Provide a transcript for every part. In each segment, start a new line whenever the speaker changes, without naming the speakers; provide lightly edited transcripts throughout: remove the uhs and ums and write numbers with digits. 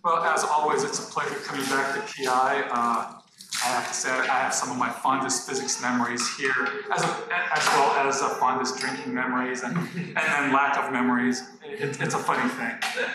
Well, as always, it's a pleasure coming back to PI. I have to say I have some of my fondest physics memories here, as well as fondest drinking memories and then lack of memories. It's a funny thing.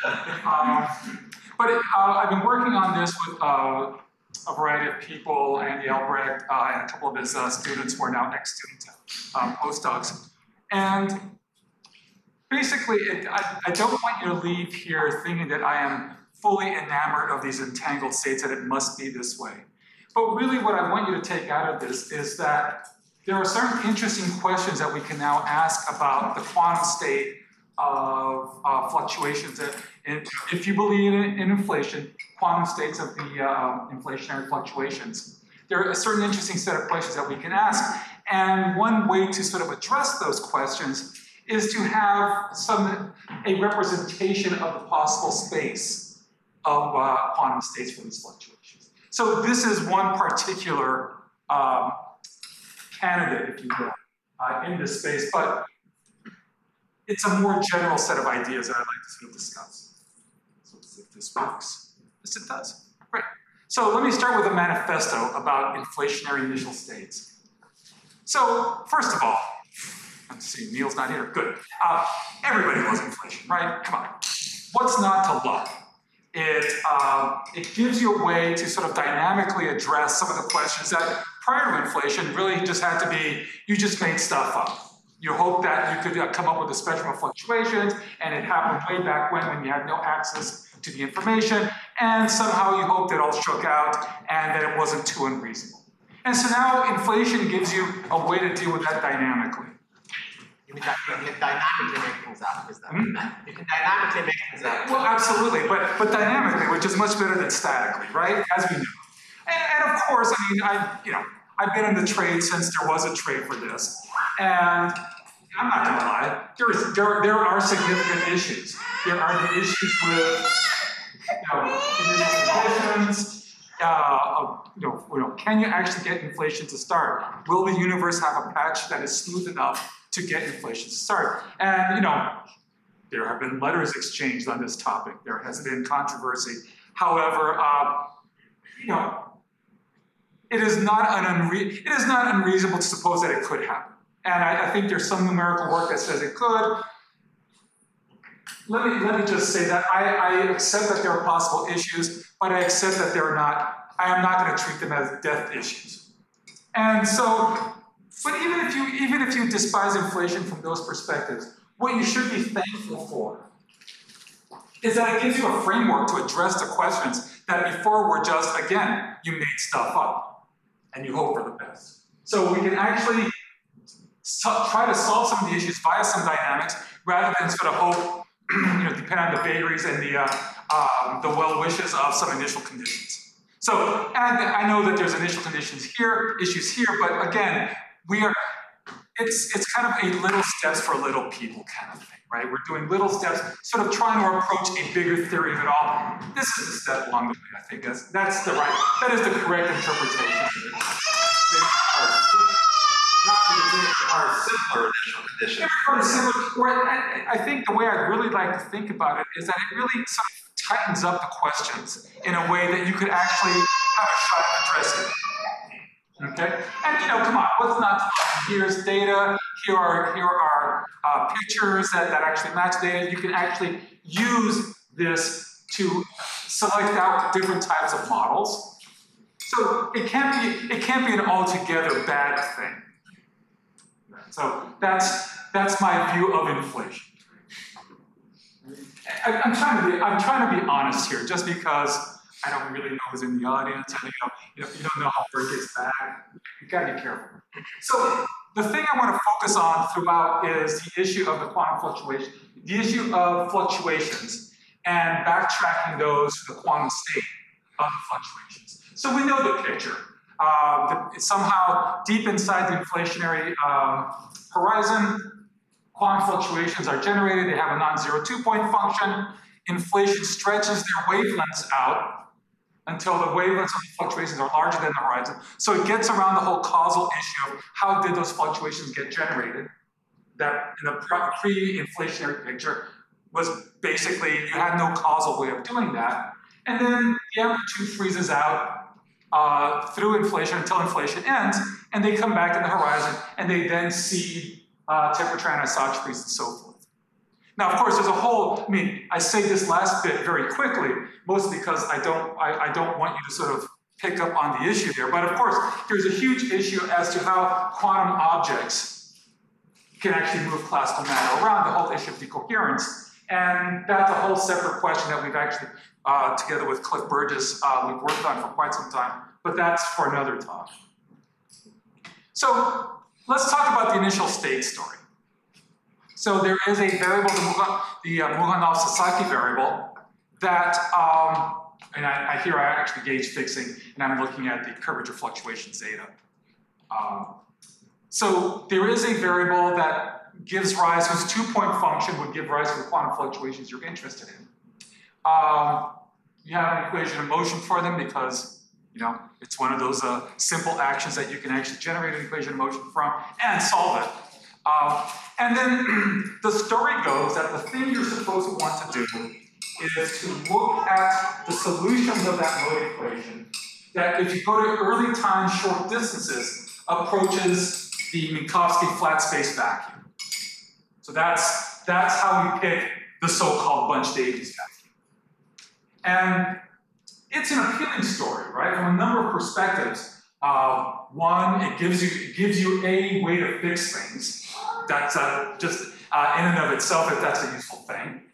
I've been working on this with a variety of people, Andy Albrecht and a couple of his students who are now ex-students, postdocs. And basically, I don't want you to leave here thinking that I am fully enamored of these entangled states, that it must be this way. But really what I want you to take out of this is that there are certain interesting questions that we can now ask about the quantum state of fluctuations. And if you believe in inflation, quantum states of the inflationary fluctuations, there are a certain interesting set of questions that we can ask. And one way to sort of address those questions is to have a representation of the possible space of quantum states for these fluctuations. So this is one particular candidate, if you will, in this space, but it's a more general set of ideas that I'd like to sort of discuss. So let's see if this works. Yes, it does. Great. So let me start with a manifesto about inflationary initial states. So first of all, let's see, Neil's not here. Good. Everybody loves inflation, right? Come on. What's not to love? It gives you a way to sort of dynamically address some of the questions that prior to inflation really just had to be, you just made stuff up. You hope that you could come up with a spectrum of fluctuations, and it happened way back when you had no access to the information, and somehow you hoped it all shook out and that it wasn't too unreasonable. And so now inflation gives you a way to deal with that dynamically.
You can dynamically make things up, is that? You can dynamically make things up.
Well, absolutely, but dynamically, which is much better than statically, right? As we know. And of course, I mean, I've been in the trade since there was a trade for this, and I'm not going to lie, there are significant issues. There are the issues with conditions. Can you actually get inflation to start? Will the universe have a patch that is smooth enough to get inflation to start? And there have been letters exchanged on this topic. There has been controversy. However, it is not unreasonable to suppose that it could happen. And I think there's some numerical work that says it could. Let me just say that I accept that there are possible issues, but I accept that I am not going to treat them as death issues. And so, but even if you despise inflation from those perspectives, what you should be thankful for is that it gives you a framework to address the questions that before were just, again, you made stuff up and you hope for the best. So we can actually try to solve some of the issues via some dynamics rather than sort of hope, depend on the vagaries and the well wishes of some initial conditions. So, and I know that there's initial conditions here, issues here, but again, it's kind of a little steps for little people kind of thing, right? We're doing little steps, sort of trying to approach a bigger theory of it all. This is a step along the way, I think. That is the correct interpretation of it.
Are simpler initial conditions.
I think the way I really like to think about it is that it really sort of tightens up the questions in a way that you could actually have a shot at addressing. Okay? And come on, what's not to love? Here's data, here are pictures that actually match data. You can actually use this to select out different types of models. So it can't be an altogether bad thing. So that's my view of inflation. I'm trying to be honest here, just because I don't really know who's in the audience. And you don't know how word gets back. You gotta be careful. So the thing I want to focus on throughout is the issue of the quantum fluctuation, the issue of fluctuations, and backtracking those to the quantum state of the fluctuations. So we know the picture. Somehow, deep inside the inflationary horizon, quantum fluctuations are generated. They have a non-zero two-point function. Inflation stretches their wavelengths out until the wavelengths of the fluctuations are larger than the horizon. So it gets around the whole causal issue of how did those fluctuations get generated. That in the pre-inflationary picture was basically, you had no causal way of doing that. And then the amplitude freezes out through inflation until inflation ends, and they come back to the horizon, and they then see temperature anisotropries and so forth. Now, of course, there's a whole, I say this last bit very quickly, mostly because I don't want you to sort of pick up on the issue there, but of course, there's a huge issue as to how quantum objects can actually move classical matter around, the whole issue of decoherence. And that's a whole separate question that we've actually, together with Cliff Burgess, we've worked on for quite some time, but that's for another talk. So let's talk about the initial state story. So there is a variable, the Muhanov-Sasaki variable, that, and here I actually gauge fixing, and I'm looking at the curvature fluctuation zeta. So there is a variable that gives rise, whose two-point function would give rise to the quantum fluctuations you're interested in. You have an equation of motion for them because, it's one of those simple actions that you can actually generate an equation of motion from and solve it. And then the story goes that the thing you're supposed to want to do is to look at the solutions of that mode equation that, if you go to early time short distances, approaches the Minkowski flat space vacuum. So that's how we pick the so-called Bunch-Davies vacuum. And it's an appealing story, right? From a number of perspectives. One, it gives you a way to fix things. That's just in and of itself, if that's a useful thing.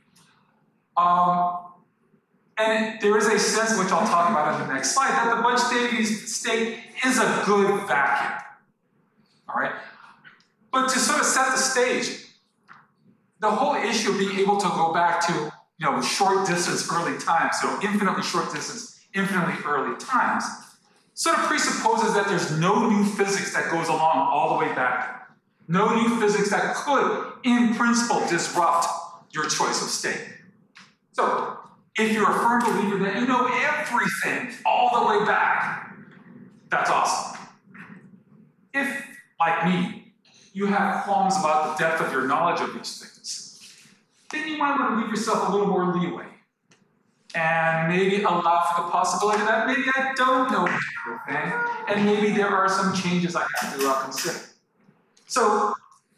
And there is a sense, which I'll talk about in the next slide, that the Bunch-Davies state is a good vacuum. All right? But to sort of set the stage, the whole issue of being able to go back to short distance early times, so infinitely short distance, infinitely early times, sort of presupposes that there's no new physics that goes along all the way back. No new physics that could, in principle, disrupt your choice of state. So, if you're a firm believer that you know everything all the way back, that's awesome. If, like me, you have qualms about the depth of your knowledge of these things, then you might want to leave yourself a little more leeway and maybe allow for the possibility that maybe I don't know everything, and maybe there are some changes I have to consider. So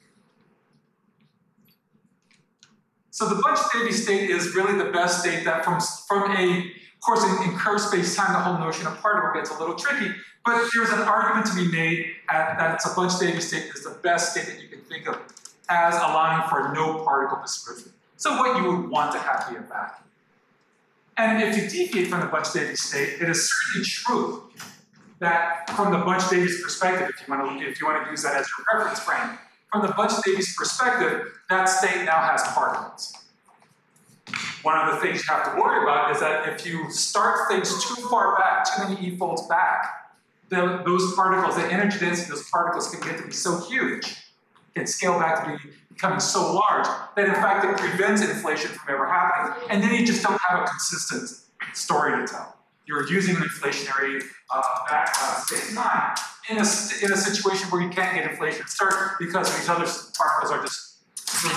the Bunch-Davies state is really the best state that from a, of course, in curved space-time, the whole notion of particle gets a little tricky, but there's an argument to be made that it's a Bunch-Davies state is the best state that you can think of as allowing for no particle dispersion. So what you would want to have be a vacuum. And if you deviate from the Bunch-Davies state, it is certainly true that from the Bunch-Davies perspective, if you want to use that as your reference frame, from the Bunch-Davies perspective, that state now has particles. One of the things you have to worry about is that if you start things too far back, too many e-folds back, those particles, the energy density of those particles can get to be so huge, can scale back to becoming so large, that in fact it prevents inflation from ever happening. And then you just don't have a consistent story to tell. You're using an inflationary space-time in a situation where you can't get inflation to start because these other particles are just really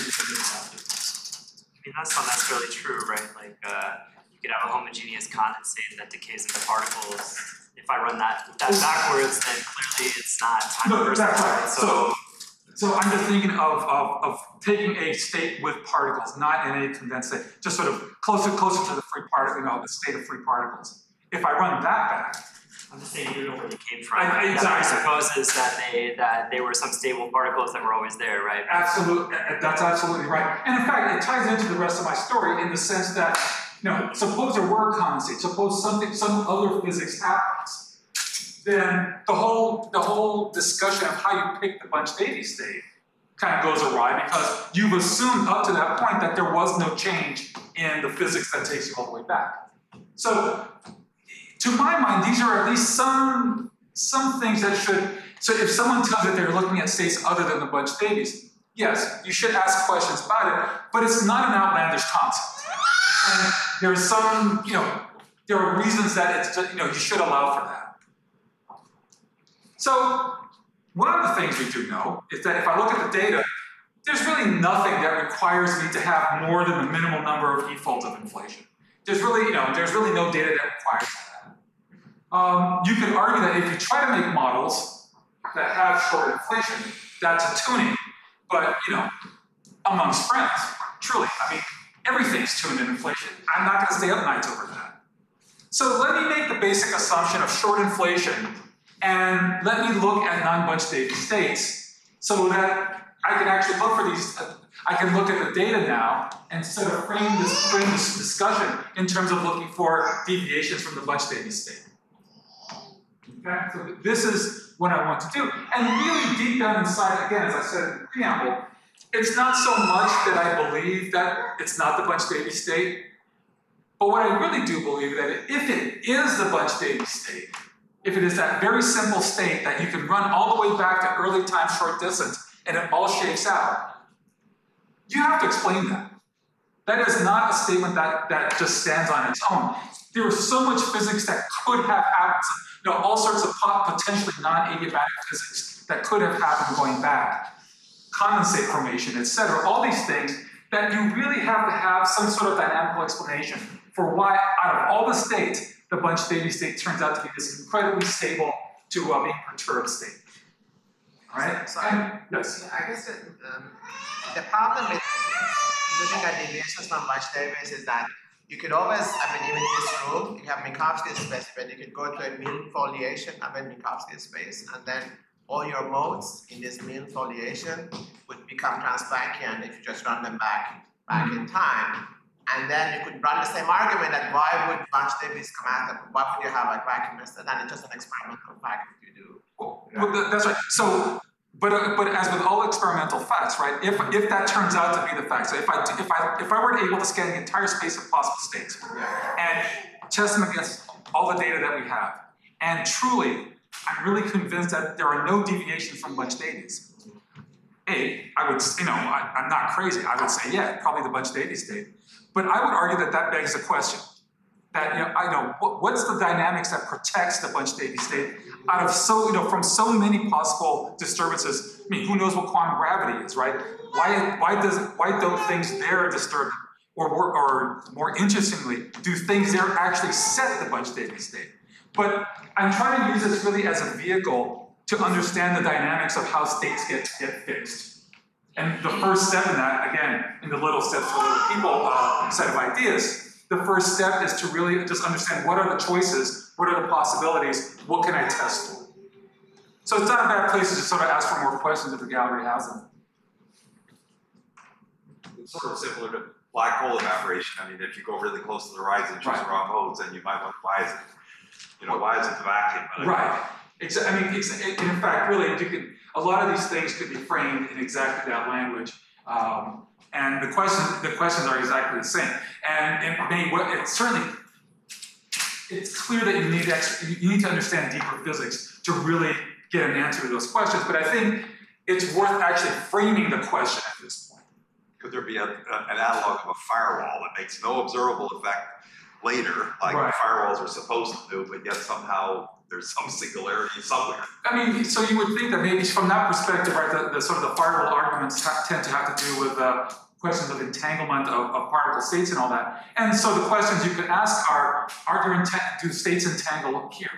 that's really true, right? Like you could have a homogeneous condensate that decays into particles. If I run that backwards, then clearly it's not time reversal.
Right. So I'm just thinking of taking a state with particles, not in a condensed state, just sort of closer to the free particle, the state of free particles. If I run that back,
I'm just saying you know where they came from.
Exactly.
That presupposes that they were some stable particles that were always there, right?
Absolutely, that's absolutely right. And in fact, it ties into the rest of my story in the sense that, suppose there were a condensate, suppose some other physics happens, then the whole discussion of how you pick the Bunch-Davies state kind of goes awry because you've assumed up to that point that there was no change in the physics that takes you all the way back. So, to my mind, these are at least some things that should. So, if someone tells you that they're looking at states other than the Bunch-Davies, yes, you should ask questions about it, but it's not an outlandish concept. And there's some, there are reasons that it's, you should allow for that. So, one of the things we do know is that if I look at the data, there's really nothing that requires me to have more than the minimal number of e-folds of inflation. there's really no data that requires that. You could argue that if you try to make models that have short inflation, that's a tuning. But amongst friends, truly, I mean, everything's tuned in inflation. I'm not going to stay up nights over that. So let me make the basic assumption of short inflation, and let me look at non-bunch Davies states so that I can actually look for these. I can look at the data now and sort of frame this discussion in terms of looking for deviations from the bunch Davies state. Okay, so this is what I want to do. And really deep down inside, again, as I said in the preamble, it's not so much that I believe that it's not the bunch Davies state, but what I really do believe that if it is the bunch Davies state, if it is that very simple state that you can run all the way back to early time short distance and it all shapes out, you have to explain that. That is not a statement that just stands on its own. There is so much physics that could have happened, all sorts of potentially non-adiabatic physics that could have happened going back. Condensate formation, etc. All these things that you really have to have some sort of dynamical explanation for why, out of all the states, the bunch Davies state turns out to be this incredibly stable to being perturbed state. All right?
So
yes.
I guess the problem with looking at deviations from bunch Davies is that you could always, even in this rule, you have Minkowski space, but you could go to a mean foliation of a Minkowski space, and then all your modes in this mean foliation would become Transplanckian if you just run them back in time. And then you could run the same argument that why would bunch Davies come out? Why would you have vacuum nested? And it's just an experimental fact if you do.
Well, that's right. So, but as with all experimental facts, right? If that turns out to be the fact, so if I were able to scan the entire space of possible states and test them against all the data that we have, and truly, I'm really convinced that there are no deviations from bunch Davies. I would, I'm not crazy. I would say, yeah, probably the bunch Davies state. But I would argue that begs the question that, what's the dynamics that protects the bunch Davies state out of from so many possible disturbances? I mean, who knows what quantum gravity is, right? Why don't things there disturb? Or more interestingly, do things there actually set the bunch Davies state? But I'm trying to use this really as a vehicle to understand the dynamics of how states get fixed. And the first step in that, again, in the little steps for little people set of ideas, the first step is to really just understand what are the choices, what are the possibilities, what can I test for? So it's not a bad place to just sort of ask for more questions if the gallery has them.
It's sort of similar to black hole evaporation. I mean, if you go really close to the horizon and choose the wrong modes, then you might wonder why is it the vacuum?
Right. In fact, really, a lot of these things could be framed in exactly that language, and the questions are exactly the same. And it's clear that you need to understand deeper physics to really get an answer to those questions. But I think it's worth actually framing the question at this point.
Could there be an analog of a firewall that makes no observable effect later, like firewalls are supposed to do, but yet somehow there's some singularity somewhere?
I mean, so you would think that maybe from that perspective, right, the sort of the firewall arguments tend to have to do with questions of entanglement of particle states and all that. And so the questions you could ask are do states entangle here?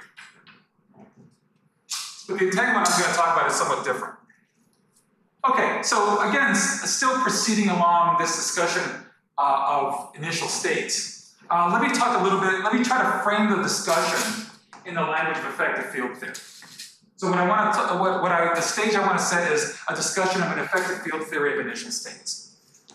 But the entanglement I'm going to talk about is somewhat different. Okay, so again, still proceeding along this discussion of initial states. Let me talk a little bit, let me try to frame the discussion in the language of effective field theory. So the stage I want to set is a discussion of an effective field theory of initial states.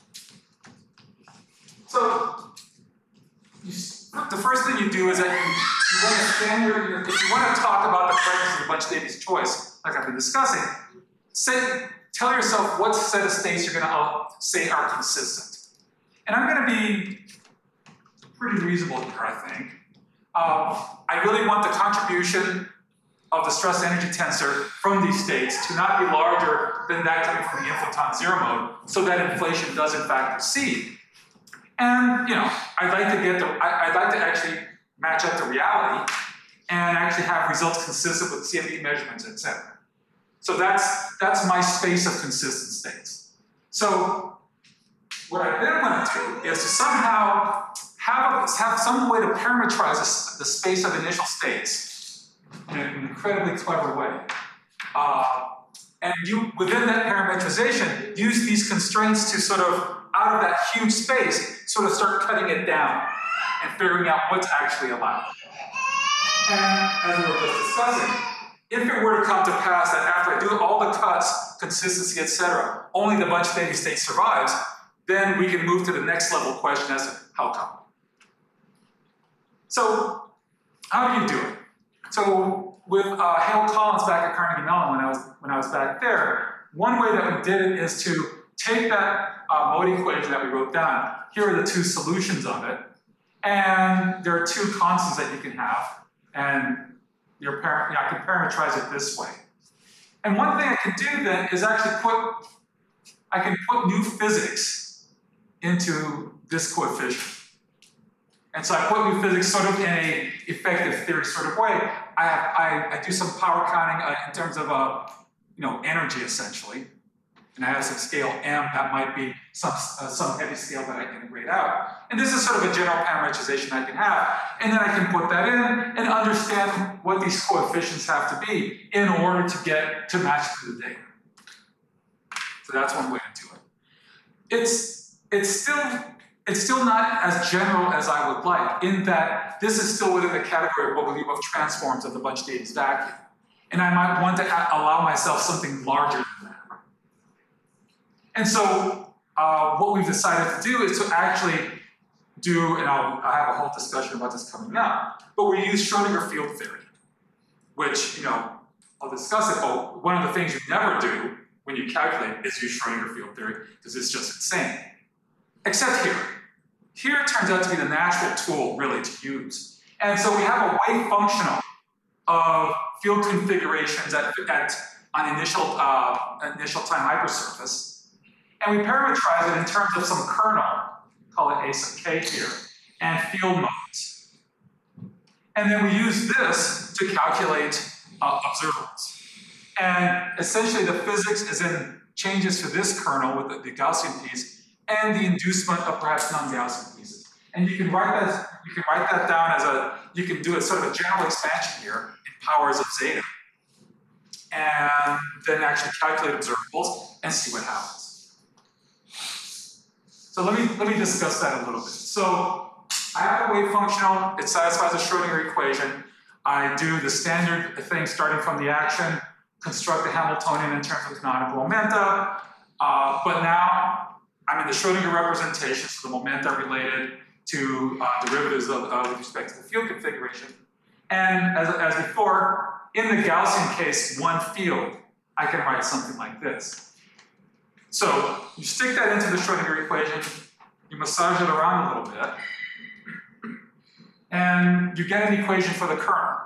So the first thing you do is that you want to stand if you want to talk about the correctness of the bunch Davies choice, like I've been discussing, tell yourself what set of states you're going to say are consistent. And I'm going to be pretty reasonable here, I think. I really want the contribution of the stress energy tensor from these states to not be larger than that coming from the inflaton zero mode, so that inflation does in fact proceed. And I'd like to actually match up to reality and actually have results consistent with CFD measurements, etc. So that's my space of consistent states. So what I then want to do is to somehow have some way to parameterize the space of initial states in an incredibly clever way. And you, within that parametrization, use these constraints to sort of, out of that huge space, sort of start cutting it down and figuring out what's actually allowed. And as we were just discussing, if it were to come to pass that after I do all the cuts, consistency, etc., only the bunch steady state survives, then we can move to the next level question as to how come. So, how do you do it? So, with Hale Collins back at Carnegie Mellon, when I was back there, one way that we did it is to take that mode equation that we wrote down. Here are the two solutions of it, and there are two constants that you can have, and I can parameterize it this way. And one thing I can do then is actually put new physics into this coefficient. And so I put new physics sort of in a effective theory sort of way. I do some power counting in terms of energy essentially, and I have some scale m that might be some heavy scale that I can integrate out. And this is sort of a general parameterization I can have, and then I can put that in and understand what these coefficients have to be in order to get to match to the data. So that's one way to do it. It's still not as general as I would like, in that this is still within the category of what we believe of transforms of the bunch Davies vacuum. And I might want to allow myself something larger than that. And so what we've decided to do is to actually do, and I have a whole discussion about this coming up, but we use Schrodinger field theory, which, I'll discuss it, but one of the things you never do when you calculate is use Schrodinger field theory, because it's just insane. Except here. Here it turns out to be the natural tool, really, to use. And so we have a wave functional of field configurations on initial time hypersurface, and we parameterize it in terms of some kernel, call it A sub k here, and field modes. And then we use this to calculate observables. And essentially the physics is in changes to this kernel with the Gaussian piece, and the inducement of perhaps non-Gaussian pieces. And you can write that down you can do a sort of a general expansion here in powers of zeta, and then actually calculate observables and see what happens. So let me discuss that a little bit. So I have a wave functional, it satisfies a Schrodinger equation. I do the standard thing starting from the action, construct the Hamiltonian in terms of canonical momenta, but now I'm in the Schrodinger representation, so the momenta related to derivatives with respect to the field configuration. And as before, in the Gaussian case, one field, I can write something like this. So you stick that into the Schrodinger equation, you massage it around a little bit, and you get an equation for the kernel.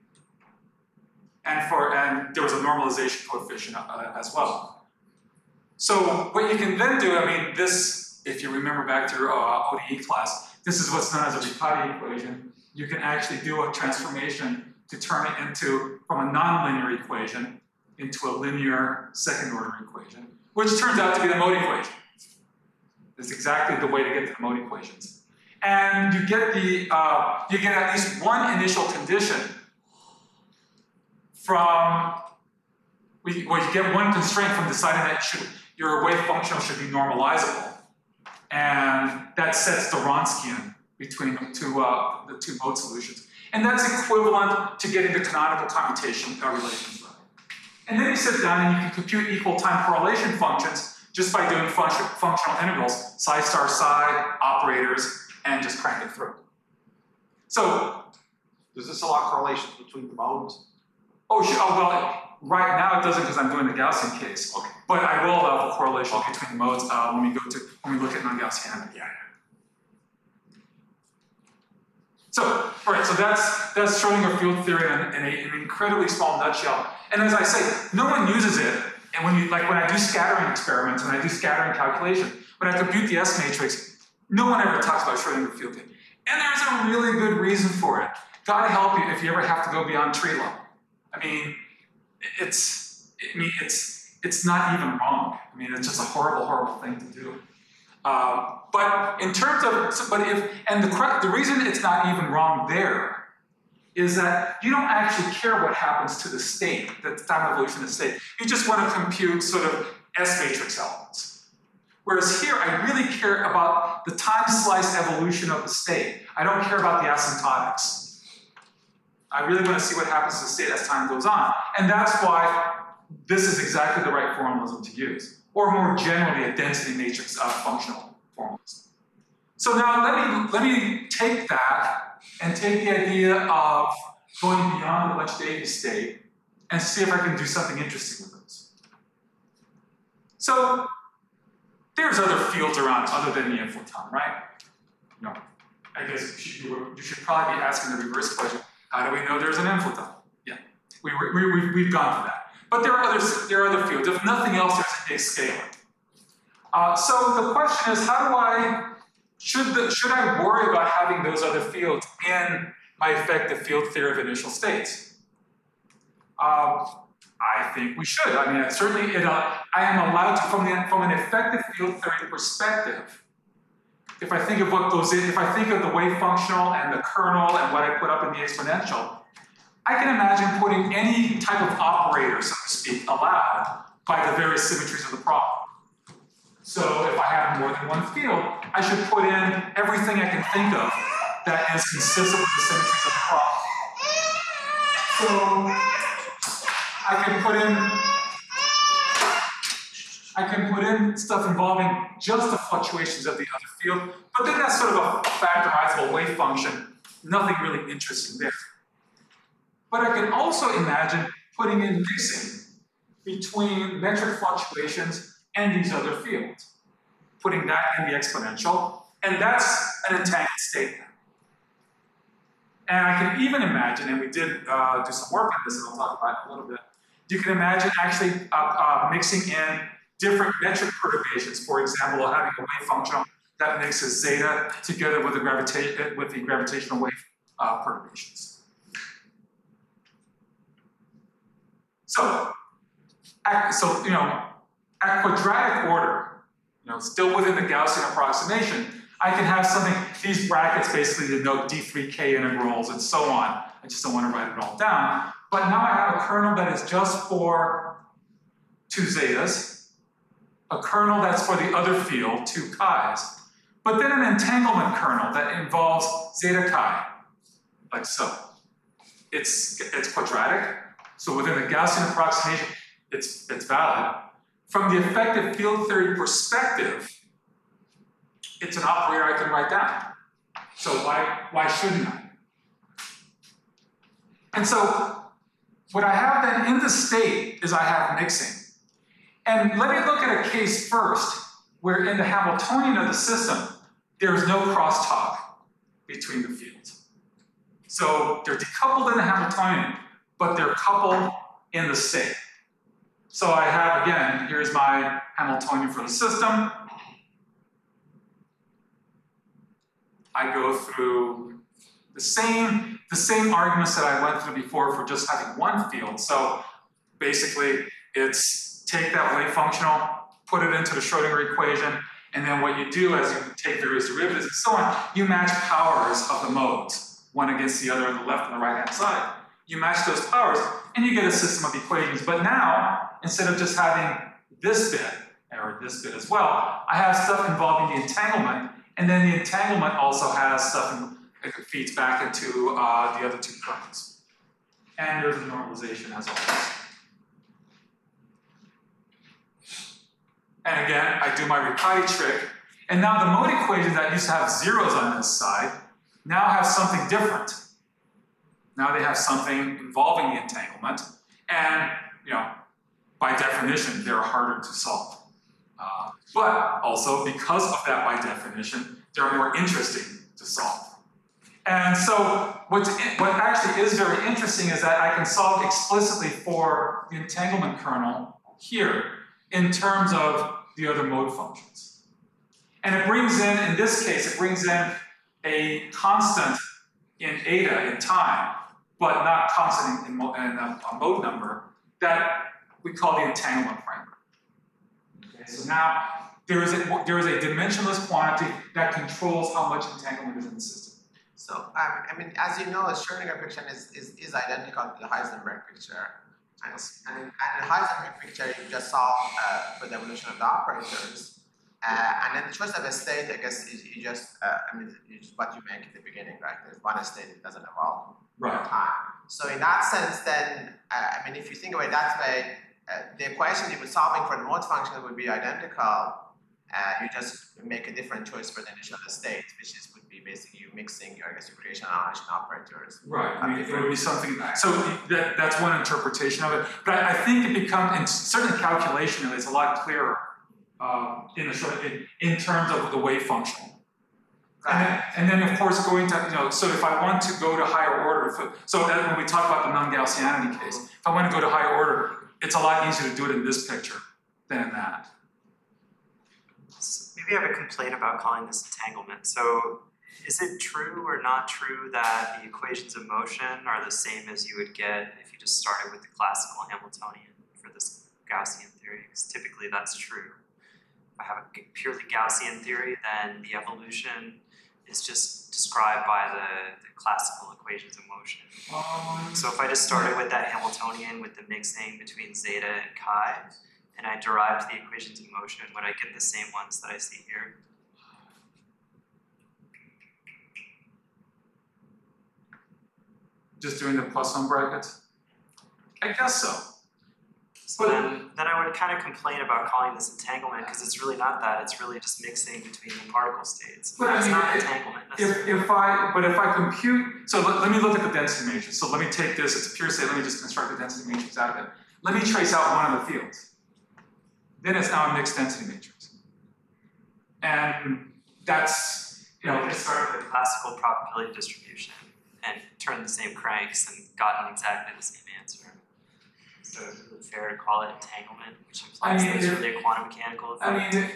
And there was a normalization coefficient as well. So what you can then do, this, if you remember back to your ODE class, this is what's known as a Riccati equation. You can actually do a transformation to turn it from a nonlinear equation into a linear second order equation, which turns out to be the mode equation. It's exactly the way to get to the mode equations. And you get at least one initial condition you get one constraint from deciding that your wave functional should be normalizable. And that sets the Wronskian between the two mode solutions. And that's equivalent to getting the canonical commutation relations right. And then you sit down and you can compute equal time correlation functions just by doing functional integrals, psi star psi, operators, and just crank it through. So,
does this allow correlations between the modes?
Oh, sure. Oh, well, right now it doesn't because I'm doing the Gaussian case.
Okay.
But I will allow for correlation between the modes when we look at non-Gaussian.
Yeah.
So, all right, so that's Schrodinger field theory in an incredibly small nutshell. And as I say, no one uses it. And when I do scattering experiments, when I do scattering calculation, when I compute the S matrix, no one ever talks about Schrodinger field theory. And there's a really good reason for it. God help you if you ever have to go beyond tree level. It's not even wrong. It's just a horrible, horrible thing to do. But in terms of, the reason it's not even wrong there is that you don't actually care what happens to the state, the time of evolution of the state. You just want to compute sort of S matrix elements. Whereas here, I really care about the time slice evolution of the state. I don't care about the asymptotics. I really want to see what happens to the state as time goes on. And that's why this is exactly the right formalism to use. Or more generally, a density matrix functional formalism. So now let me take that and take the idea of going beyond the Bunch-Davies state and see if I can do something interesting with those. So there's other fields around other than the inflaton, right? You know, I guess you should probably be asking the reverse question: how do we know there's an inflaton? Yeah, we've gone to that. But there are other fields. If nothing else, there's a scalar. So the question is, how do I should I worry about having those other fields in my effective field theory of initial states? I think we should. I mean, certainly, I am allowed to, from an effective field theory perspective, if I think of what goes in, if I think of the wave functional and the kernel and what I put up in the exponential, I can imagine putting any type of operator, so to speak, allowed by the various symmetries of the problem. So if I have more than one field, I should put in everything I can think of that is consistent with the symmetries of the problem. So I can put in stuff involving just the fluctuations of the other field, but then that's sort of a factorizable wave function, nothing really interesting there. But I can also imagine putting in mixing between metric fluctuations and these other fields, putting that in the exponential, and that's an entangled state. And I can even imagine, and we did do some work on this, and I'll talk about it in a little bit, you can imagine actually mixing in different metric perturbations, for example, having a wave function that mixes zeta together with the gravitational wave perturbations. So you know, at quadratic order, you know, still within the Gaussian approximation, I can have something, these brackets basically denote D3K integrals and so on. I just don't want to write it all down. But now I have a kernel that is just for 2 zetas, a kernel that's for the other field, 2 chi's, but then an entanglement kernel that involves zeta chi, like so. It's quadratic, so within the Gaussian approximation, it's valid. From the effective field theory perspective, it's an operator I can write down. So why shouldn't I? And so what I have then in the state is I have mixing. And let me look at a case first where in the Hamiltonian of the system, there is no crosstalk between the fields. So they're decoupled in the Hamiltonian, but they're coupled in the state. So I have, again, here's my Hamiltonian for the system. I go through the same arguments that I went through before for just having one field. So basically, it's take that wave functional, put it into the Schrodinger equation, and then what you do as you take various derivatives and so on, you match powers of the modes, one against the other on the left and the right-hand side. You match those powers, and you get a system of equations. But now, instead of just having this bit, or this bit as well, I have stuff involving the entanglement, and then the entanglement also has stuff that feeds back into the other 2 kernels. And there's a normalization as always. And again, I do my Riccati trick, and now the mode equations that used to have zeros on this side now have something different. Now they have something involving the entanglement, and you know, by definition, they're harder to solve. But also, because of that by definition, they're more interesting to solve. And so what actually is very interesting is that I can solve explicitly for the entanglement kernel here in terms of the other mode functions. And it brings in this case, it brings in a constant in eta in time, but not constant in a mode number that we call the entanglement parameter. Okay, so now there is a dimensionless quantity that controls how much entanglement is in the system.
So, I mean, as you know, a Schrödinger picture is identical to the Heisenberg picture. And in the Heisenberg picture, you just solve for the evolution of the operators. And then the choice of a state, I guess, is you just, it's what you make at the beginning, right? There's one state, it doesn't evolve over time. So in that sense, then, I mean, if you think about it that way, the equation you were solving for the mode function would be identical. You just make a different choice for the initial state, which would be basically you mixing your, I guess, your creation annihilation operators.
Right. I mean, it would be something. So that's one interpretation of it. But I think it becomes, in certain calculation, it's a lot clearer in terms of the wave function. Right. And then of course going to, so if I want to go to higher order, so that when we talk about the non-Gaussianity case, if I want to go to higher order, it's a lot easier to do it in this picture than in that.
So maybe I have a complaint about calling this entanglement. So is it true or not true that the equations of motion are the same as you would get if you just started with the classical Hamiltonian for this Gaussian theory? Because typically that's true. If I have a purely Gaussian theory, then the evolution is just described by the classical equations of motion. So if I just started with that Hamiltonian with the mixing between zeta and chi, and I derived the equations of motion, would I get the same ones that I see here?
Just doing the plus sum brackets? I guess so.
So then I would kind of complain about calling this entanglement because it's really not that. It's really just mixing between the particle states.
But
it's
I mean,
not entanglement.
If I compute, so let me look at the density matrix. So let me take this, it's a pure state, let me just construct the density matrix out of it. Let me trace out one of the fields. Then it's now a mixed density matrix. And that's,
I started with a classical probability distribution and turned the same cranks and gotten exactly the same answer. So is it fair to call it entanglement, which implies there's really a quantum mechanical effect?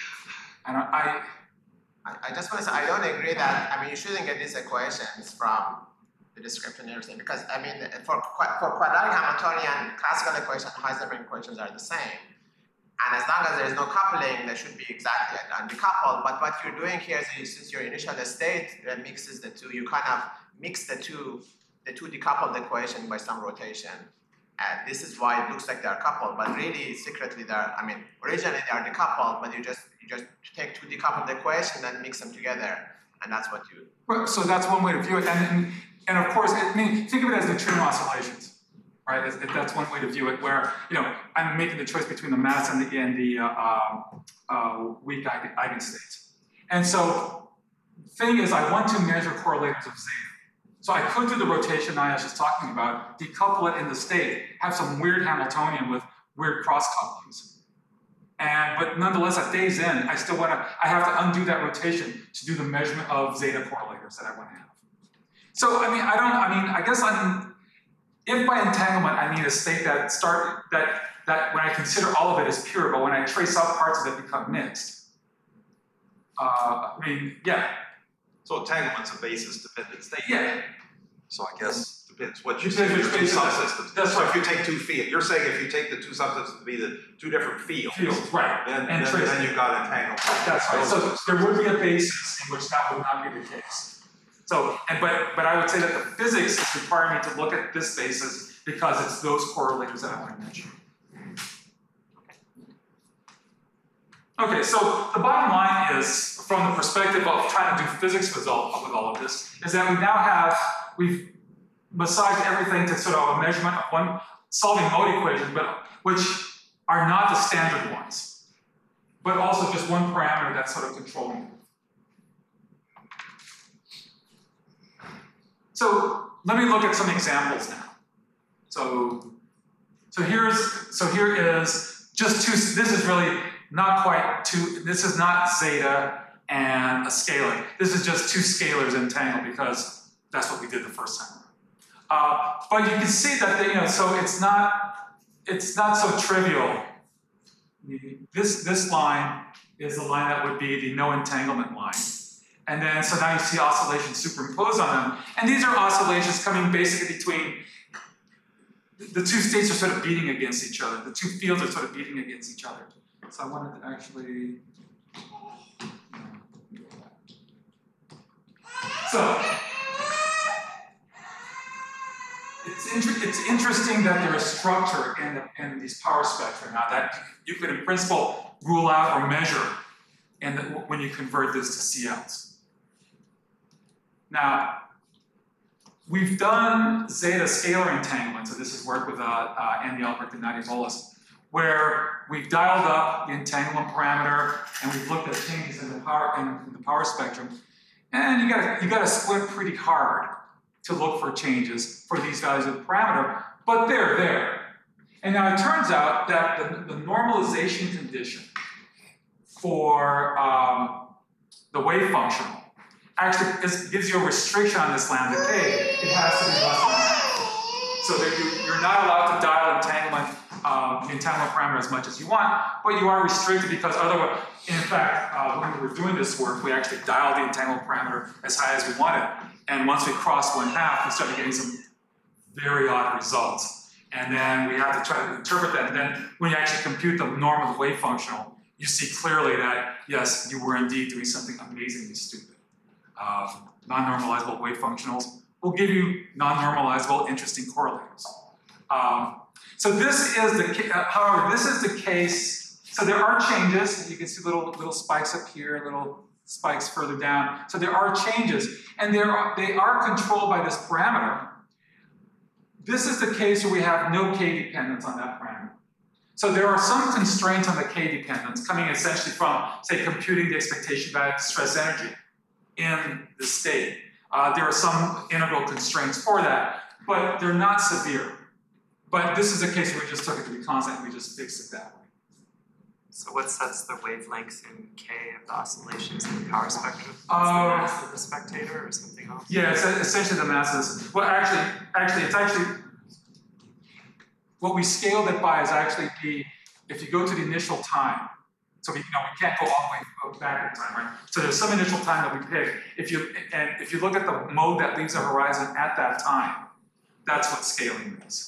I just want to say, I don't agree that, you shouldn't get these equations from the description and everything, because, for quadratic Hamiltonian, classical equations and Heisenberg equations are the same. And as long as there is no coupling, they should be exactly undecoupled. But what you're doing here is, since your initial state mixes the two, you kind of mix the two decoupled equation by some rotation. And this is why it looks like they are coupled, but really, secretly, originally they are decoupled, but you just take two decoupled equations and mix them together, and that's what you.
Well, so that's one way to view it, and of course, think of it as neutrino oscillations, right? That's one way to view it, where I'm making the choice between the mass and the weak eigenstates, and so the thing is, I want to measure correlators of zeta. So I could do the rotation Nayas is talking about, decouple it in the state, have some weird Hamiltonian with weird cross couplings. But nonetheless, at day's end, I have to undo that rotation to do the measurement of zeta correlators that I want to have. So, I guess if by entanglement I mean a state that when I consider all of it as pure, but when I trace out parts of it become mixed. Yeah.
So entanglement's a basis-dependent state.
Yeah.
So I guess depends what you say your two subsystems.
That's
so
right.
If you take two fields, you're saying if you take the two subsystems to be the two different fields,
right?
Then you've got entanglement.
That's right. So there would be a basis in which that would not be the case. So, but I would say that the physics is requiring me to look at this basis because it's those correlators that I want to mention. Okay, so the bottom line is, from the perspective of trying to do physics with all of this, is that we've massaged everything to sort of a measurement of one solving mode equations, but which are not the standard ones, but also just one parameter that's sort of controlling it. So let me look at some examples now. So here is just two. This is really not quite two. This is not zeta and a scalar. This is just two scalars entangled because that's what we did the first time. But you can see that so it's not so trivial. This line is the line that would be the no entanglement line. And then, so now you see oscillations superimposed on them. And these are oscillations coming basically between, the two states are sort of beating against each other. The two fields are sort of beating against each other. So I wanted to actually. So it's interesting that there is structure in these power spectra now that you could, in principle, rule out or measure, and when you convert this to CLs. Now, we've done zeta scalar entanglement, so this is work with Andy Albrecht and Nadia Bolas, where we've dialed up the entanglement parameter and we've looked at changes in the power spectrum, and you gotta split pretty hard to look for changes for these values of the parameter, but they're there. And now it turns out that the normalization condition for the wave function actually gives you a restriction on this lambda k. It has to be less than that. So that you're not allowed to dial entanglement, the entanglement parameter as much as you want, but you are restricted because otherwise, in fact, when we were doing this work, we actually dialed the entanglement parameter as high as we wanted. And once we crossed 1/2, we started getting some very odd results. And then we have to try to interpret that. And then when you actually compute the norm of the wave functional, you see clearly that, yes, you were indeed doing something amazingly stupid. Non-normalizable wave functionals will give you non-normalizable interesting correlators. So this is however, this is the case. So there are changes. You can see little spikes up here, little spikes further down. So there are changes, and they are controlled by this parameter. This is the case where we have no k dependence on that parameter. So there are some constraints on the k dependence coming essentially from, say, computing the expectation value of stress energy in the state. There are some integral constraints for that, but they're not severe. But this is a case where we just took it to be constant, and we just fixed it that way.
So what sets the wavelengths in K of the oscillations in the power spectrum? Is the mass of the spectator or something else?
Yeah, it's essentially the masses. Well, it's actually, what we scaled it by is actually if you go to the initial time, so we can't go all the way back in time, right? So there's some initial time that we pick. If you look at the mode that leaves the horizon at that time, that's what scaling is.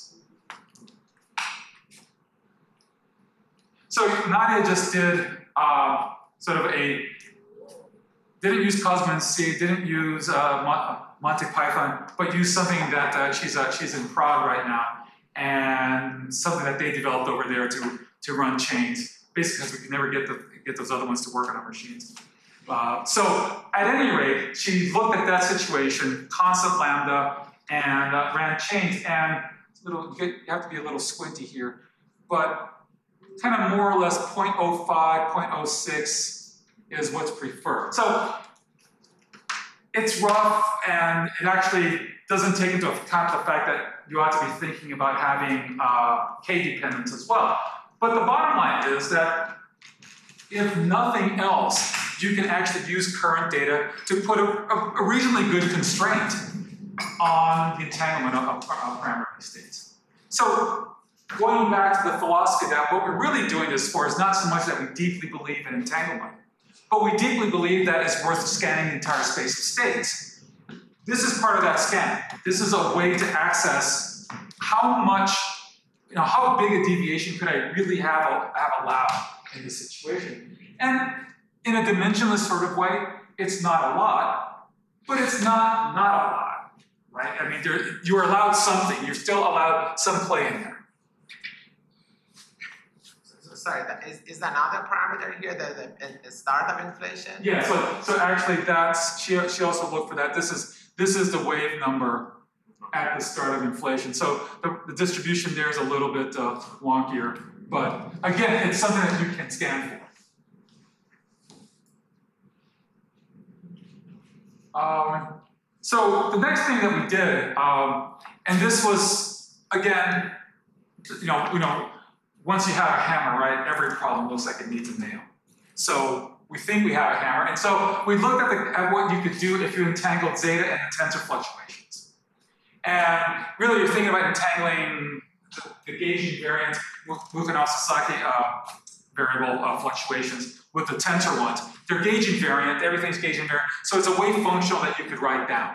So Nadia just did didn't use Cosmo C, didn't use Monty Python, but used something that she's in Prague right now, and something that they developed over there to run chains, basically because we could never get those other ones to work on our machines. So at any rate, she looked at that situation, constant lambda, and ran chains, and you have to be a little squinty here, but kind of more or less 0.05, 0.06 is what's preferred. So it's rough, and it actually doesn't take into account the fact that you ought to be thinking about having K dependence as well. But the bottom line is that if nothing else, you can actually use current data to put a reasonably good constraint on the entanglement of parameter states. So going back to the philosophy that what we're really doing this for is not so much that we deeply believe in entanglement, but we deeply believe that it's worth scanning the entire space of states. This is part of that scan. This is a way to access how much, how big a deviation could I really have allowed in this situation. And in a dimensionless sort of way, it's not a lot, but it's not a lot, right? I mean, you're allowed something. You're still allowed some play in there.
Sorry, is another parameter here the start of inflation?
Yeah, so actually that's, she also looked for that. This is the wave number at the start of inflation. So the distribution there is a little bit wonkier, but again, it's something that you can scan for. So the next thing that we did, and this was, again, once you have a hammer, right, every problem looks like it needs a nail. So we think we have a hammer, and so we looked at what you could do if you entangled zeta and the tensor fluctuations. And really, you're thinking about entangling the gauging variant, Mukhanov-Sasaki variable fluctuations with the tensor ones. They're gauging variant, everything's gauging variant, so it's a wave functional that you could write down.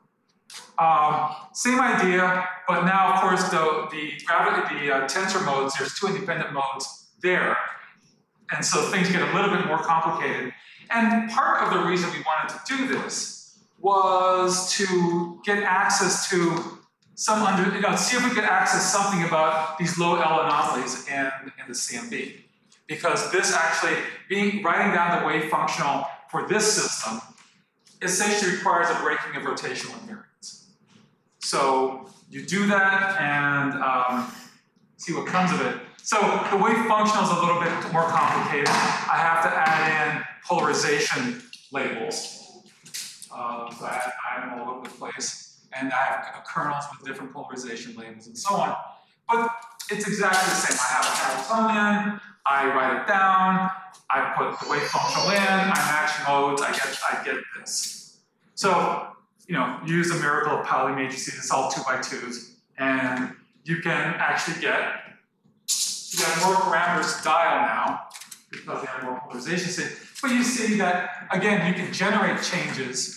Same idea, but now, of course, the tensor modes, there's two independent modes there. And so things get a little bit more complicated. And part of the reason we wanted to do this was to get access to see if we could access something about these low L anomalies in the CMB. Because this actually, writing down the wave functional for this system essentially requires a breaking of rotational invariance. So you do that and see what comes of it. So the wave functional is a little bit more complicated. I have to add in polarization labels. So I add them all over the place. And I have kernels with different polarization labels and so on. But it's exactly the same. I have a Hamiltonian, I write it down, I put the wave functional in, I match modes, I get this. So, use the miracle of Pauli matrices, it's all 2x2s, and you can actually you have more parameters to dial now, because you have more polarization states. But you see that, again, you can generate changes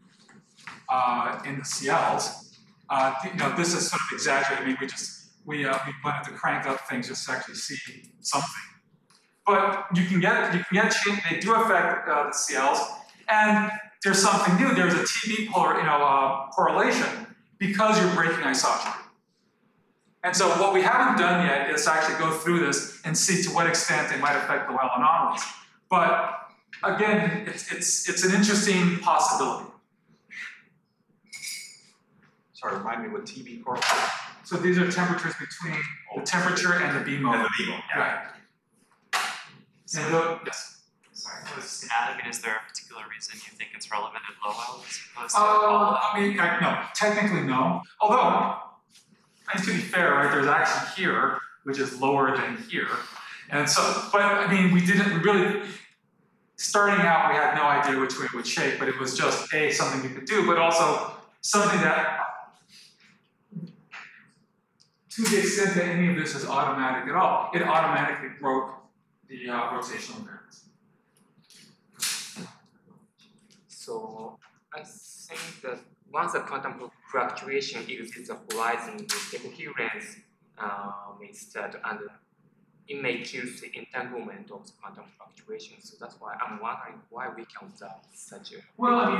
in the CLs. This is sort of exaggerated. I mean, we wanted to crank up things just to actually see something. But you can get change. They do affect the CLs, and there's something new. There's a TB correlation because you're breaking isotropy. And so what we haven't done yet is actually go through this and see to what extent they might affect the well anomalies. But again, it's an interesting possibility.
Sorry, remind me what TB correlation.
So these are temperatures between the temperature and the B mode.
And the B mode, yeah.
Right. And yes.
Sorry, I was just gonna add, is there a particular reason you think it's relevant at low L as opposed to all L?
No, technically no. Although, and to be fair, right, there's actually here, which is lower than here. And so, but we didn't really, starting out, we had no idea which way it would shake, but it was just something we could do, but also something that, to the extent that any of this is automatic at all, it automatically broke the rotational invariance.
So I think that once the quantum fluctuation exceeds the horizon, the coherence may start, and it may kill the entanglement of the quantum fluctuation. So that's why I'm wondering why we can observe such a.
Well,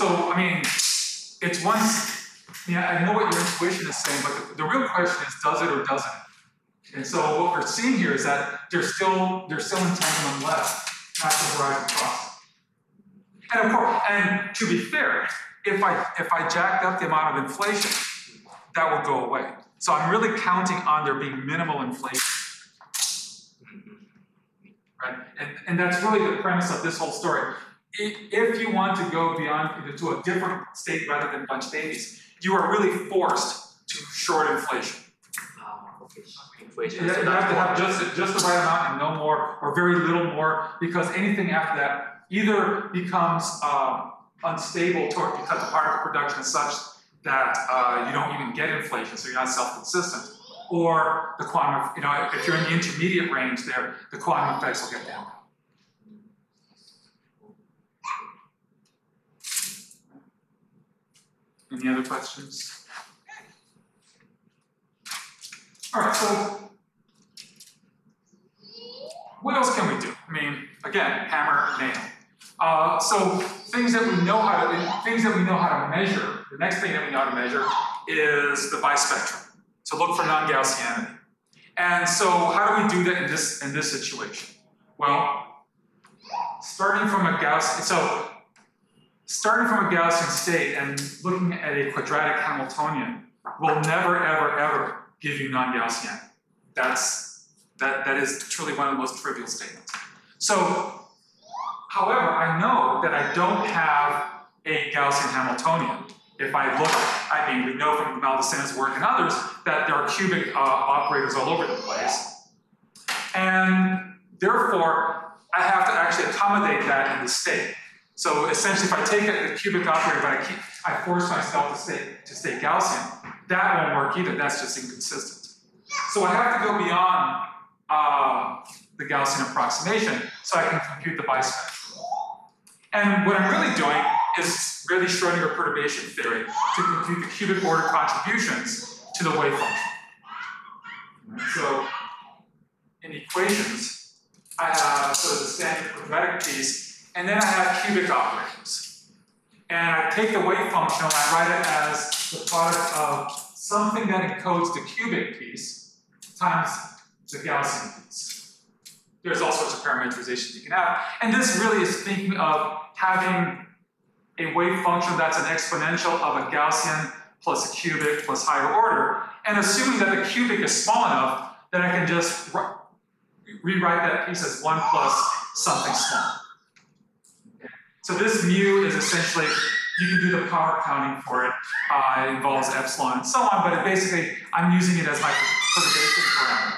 it's once. Yeah, I know what your intuition is saying, but the real question is, does it or doesn't it? And so what we're seeing here is that there's still entanglement left after the horizon cross. And of course, and to be fair, if I jacked up the amount of inflation, that would go away. So I'm really counting on there being minimal inflation. Right? And that's really the premise of this whole story. If you want to go beyond to a different state rather than bunch babies, you are really forced to short inflation.
Okay. Inflation.
You have to have just the right amount and no more, or very little more, because anything after that either becomes unstable because the particle production is such that you don't even get inflation, so you're not self-consistent, or the quantum, if you're in the intermediate range there, the quantum effects will get down. Any other questions? All right, so what else can we do? Again, hammer, nail. So things that we know how to measure. The next thing that we know how to measure is the bispectrum. So look for non-Gaussianity. And so how do we do that in this situation? Well, starting from a Gaussian state and looking at a quadratic Hamiltonian will never, ever, ever give you non-Gaussian. That is truly one of the most trivial statements. So, however, I know that I don't have a Gaussian Hamiltonian. If I look, we know from Maldaceno's work and others that there are cubic operators all over the place. And therefore, I have to actually accommodate that in the state. So essentially, if I take a cubic operator, but I force myself to stay Gaussian, that won't work either. That's just inconsistent. So I have to go beyond the Gaussian approximation so I can compute the bispectrum. And what I'm really doing is really Schrödinger perturbation theory to compute the cubic order contributions to the wave function. So in equations, I have sort of the standard quadratic piece, and then I have cubic operators. And I take the wave function and I write it as the product of something that encodes the cubic piece times the Gaussian piece. There's all sorts of parameterization you can have. And this really is thinking of having a wave function that's an exponential of a Gaussian plus a cubic plus higher order, and assuming that the cubic is small enough that I can just rewrite that piece as 1 plus something small. Okay. So this mu is essentially, you can do the power counting for it. It involves epsilon and so on, but basically, I'm using it as my perturbation parameter.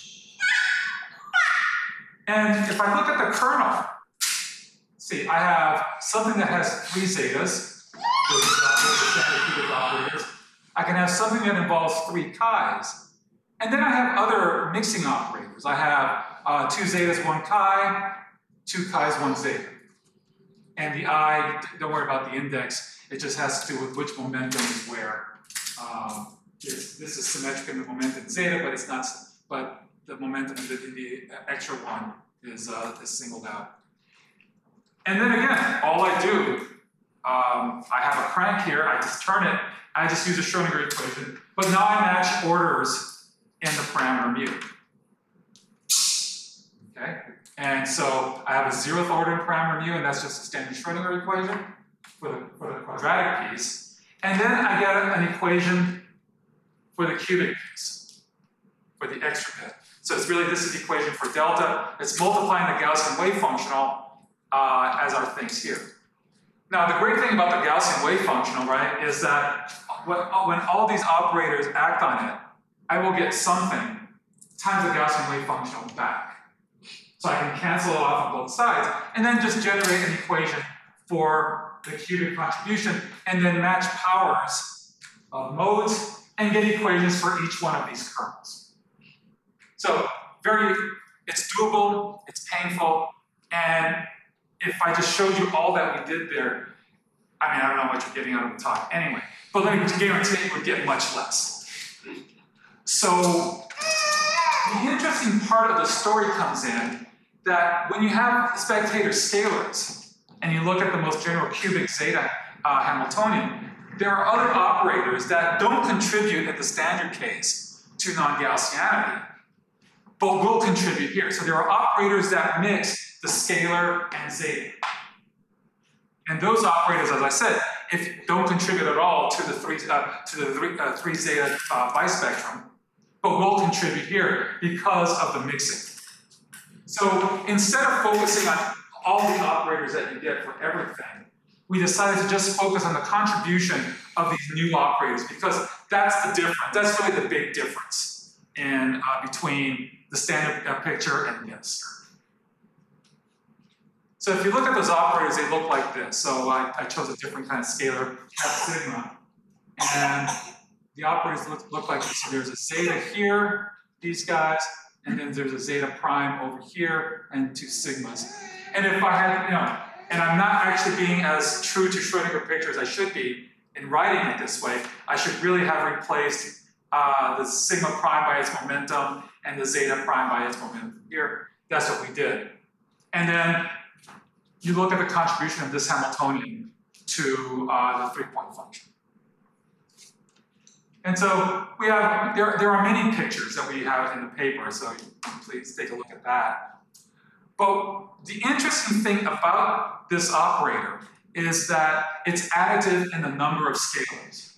And if I look at the kernel, see, I have something that has 3 zetas, those are the standard cubic operators. I can have something that involves 3 chi's. And then I have other mixing operators. I have 2 zetas, 1 chi, 2 chi's, 1 zeta. And the I, don't worry about the index, it just has to do with which momentum is where. This is symmetric in the momentum zeta, but it's not, but the momentum in the extra one is singled out. And then again, all I do, I have a crank here, I just turn it, I just use a Schrodinger equation, but now I match orders in the parameter mu. Okay? And so I have a 0th order in parameter mu, and that's just a standard Schrodinger equation for the quadratic piece. And then I get an equation for the cubic piece, for the extra bit. So it's really, this is the equation for delta. It's multiplying the Gaussian wave functional as our things here. Now, the great thing about the Gaussian wave functional, right, is that when all these operators act on it, I will get something times the Gaussian wave functional back. So I can cancel it off on both sides, and then just generate an equation for the cubic contribution, and then match powers of modes, and get equations for each one of these kernels. So it's doable, it's painful, and if I just showed you all that we did there, I mean, I don't know what you're getting out of the talk anyway, but let me guarantee you would get much less. So the interesting part of the story comes in that when you have spectator scalars, and you look at the most general cubic zeta Hamiltonian, there are other operators that don't contribute in the standard case to non-Gaussianity, but will contribute here. So there are operators that mix the scalar and zeta. And those operators, as I said, don't contribute at all to the 3 zeta bispectrum, but will contribute here because of the mixing. So instead of focusing on all the operators that you get for everything, we decided to just focus on the contribution of these new operators, because that's the difference. That's really the big difference in between the standard picture and this. So if you look at those operators, they look like this. So I chose a different kind of scalar, sigma, and the operators look like this. So there's a zeta here, these guys, and then there's a zeta prime over here, and 2 sigmas. And if I had, and I'm not actually being as true to Schrodinger picture as I should be in writing it this way, I should really have replaced the sigma prime by its momentum and the zeta prime by its momentum here. That's what we did. And then you look at the contribution of this Hamiltonian to the 3-point function. And so we have, there are many pictures that we have in the paper, so please take a look at that. But the interesting thing about this operator is that it's additive in the number of scalars.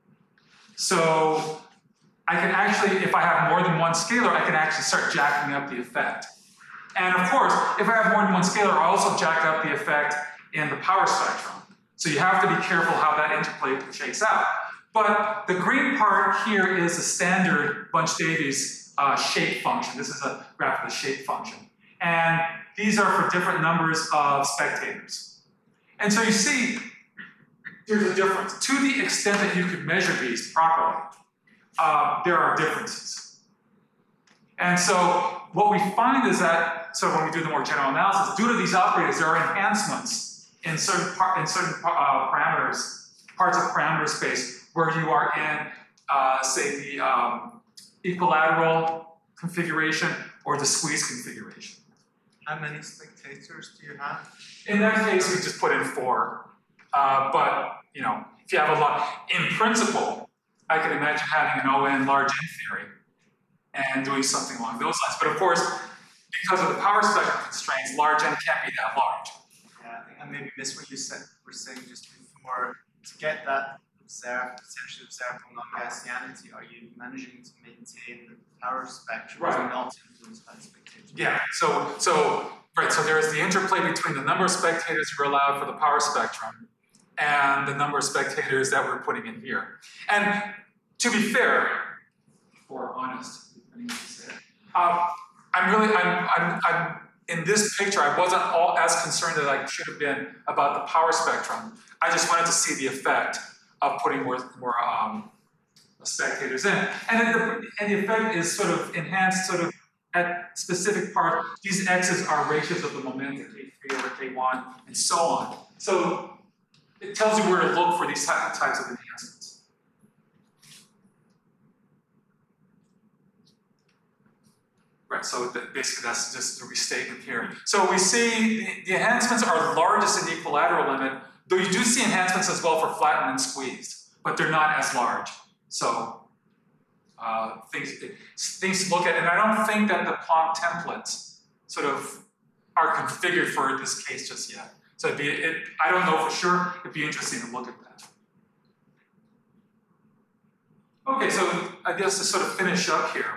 So I can actually, if I have more than one scalar, I can actually start jacking up the effect. And of course, if I have more than one scalar, I also jack up the effect in the power spectrum. So you have to be careful how that interplay shakes out. But the green part here is a standard Bunch-Davies shape function. This is a graph of the shape function. And these are for different numbers of spectators. And so you see, there's a difference. To the extent that you could measure these properly, there are differences. And so what we find is that, so when we do the more general analysis, due to these operators, there are enhancements in certain parameters, parts of parameter space, where you are in, say, the equilateral configuration or the squeeze configuration.
How many spectators do you have?
In that case, we just put in 4. But, you know, if you have a lot, in principle, I can imagine having an ON large in theory and doing something along those lines. But of course, because of the power spectrum constraints, large N can't be that large.
Yeah, I think I maybe missed what you were saying just before. To get that potentially observable non-Gaussianity, are you managing to maintain the power spectrum and not influenced by spectators?
Yeah, so there's the interplay between the number of spectators who are allowed for the power spectrum and the number of spectators that we're putting in here. And to be fair, or honest, depending on what you say, I'm in this picture, I wasn't all as concerned as I should have been about the power spectrum. I just wanted to see the effect of putting more spectators in. And the effect is sort of enhanced sort of at specific parts. These x's are ratios of the momentum, K3 over K1, and so on. So it tells you where to look for these types of enhancements. Right, so basically that's just the restatement here. So we see the enhancements are largest in the equilateral limit, though you do see enhancements as well for flattened and squeezed, but they're not as large. So things to look at, and I don't think that the Planck templates sort of are configured for this case just yet. So I don't know for sure, it'd be interesting to look at that. Okay, so I guess to sort of finish up here,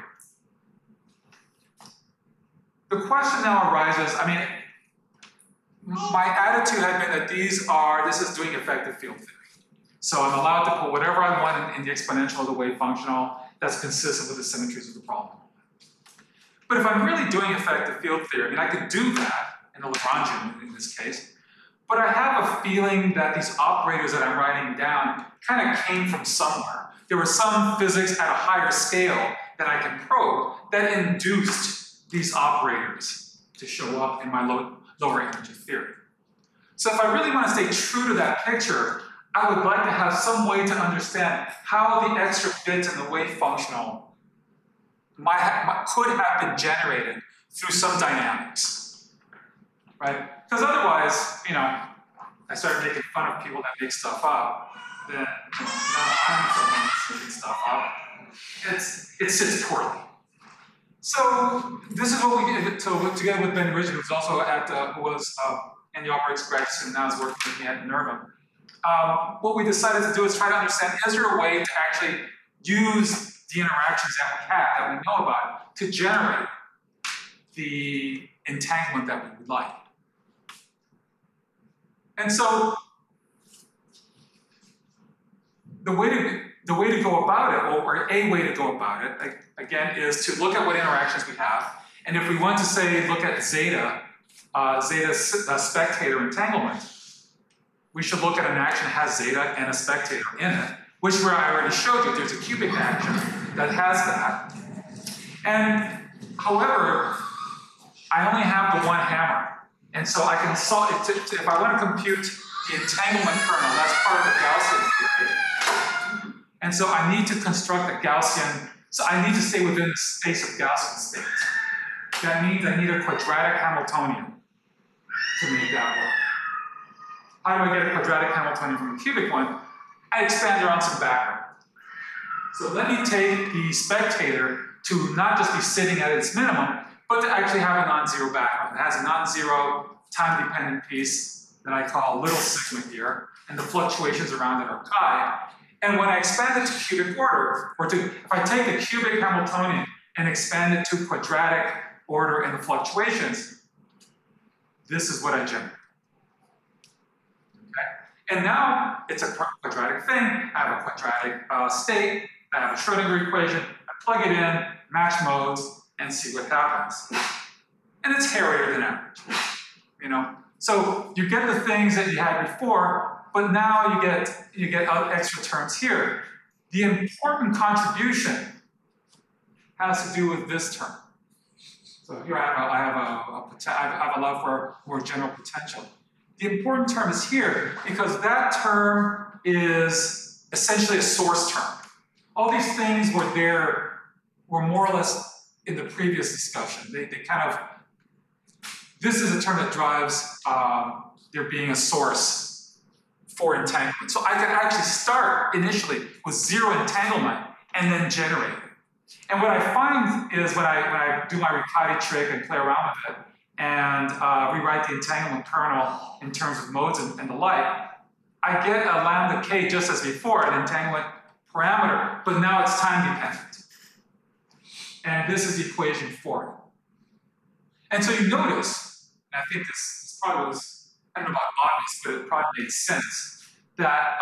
the question now arises, I mean, my attitude had been that this is doing effective field theory. So I'm allowed to put whatever I want in the exponential or the wave functional that's consistent with the symmetries of the problem. But if I'm really doing effective field theory, I mean, I could do that in the Lagrangian in this case, but I have a feeling that these operators that I'm writing down kind of came from somewhere. There was some physics at a higher scale that I can probe that induced these operators to show up in my lower energy theory. So if I really want to stay true to that picture, I would like to have some way to understand how the extra bits in the wave functional could have been generated through some dynamics, right? Because otherwise, you know, I start making fun of people that make stuff up, then now I'm someone that's making stuff up. It sits poorly. So this is what we did. So together with Ben Richard, who's also at who was in the Albrecht's grad student, now is working with me at Minerva. What we decided to do is try to understand, is there a way to actually use the interactions that we have, that we know about, to generate the entanglement that we would like. And so the way to go about it, or a way to go about it, again, is to look at what interactions we have. And if we want to say, look at zeta spectator entanglement, we should look at an action that has zeta and a spectator in it, which where I already showed you, there's a cubic action that has that. And however, I only have the one hammer. And so I can solve it, if I want to compute the entanglement kernel, that's part of the Gaussian theory. And so I need to construct a Gaussian, so I need to stay within the space of Gaussian states. That means I need a quadratic Hamiltonian to make that work. How do I get a quadratic Hamiltonian from a cubic one? I expand around some background. So let me take the spectator to not just be sitting at its minimum, but to actually have a non-zero background. It has a non-zero time-dependent piece that I call little sigma here, and the fluctuations around it are chi. And when I expand it to cubic order, if I take a cubic Hamiltonian and expand it to quadratic order and the fluctuations, this is what I generate. Okay? And now it's a quadratic thing. I have a quadratic state. I have a Schrodinger equation. I plug it in, match modes, and see what happens. And it's hairier than average. You know? So you get the things that you had before, but now you get extra terms here. The important contribution has to do with this term. So here I have a love for more general potential. The important term is here because that term is essentially a source term. All these things were more or less in the previous discussion. this is a term that drives there being a source for entanglement. So I could actually start initially with 0 entanglement and then generate it. And what I find is when I do my Riccati trick and play around with it and rewrite the entanglement kernel in terms of modes and the like, I get a lambda k just as before, an entanglement parameter, but now it's time dependent. And this is the equation for it. And so you notice, and I think this probably was, I don't know about obvious, but it probably made sense, that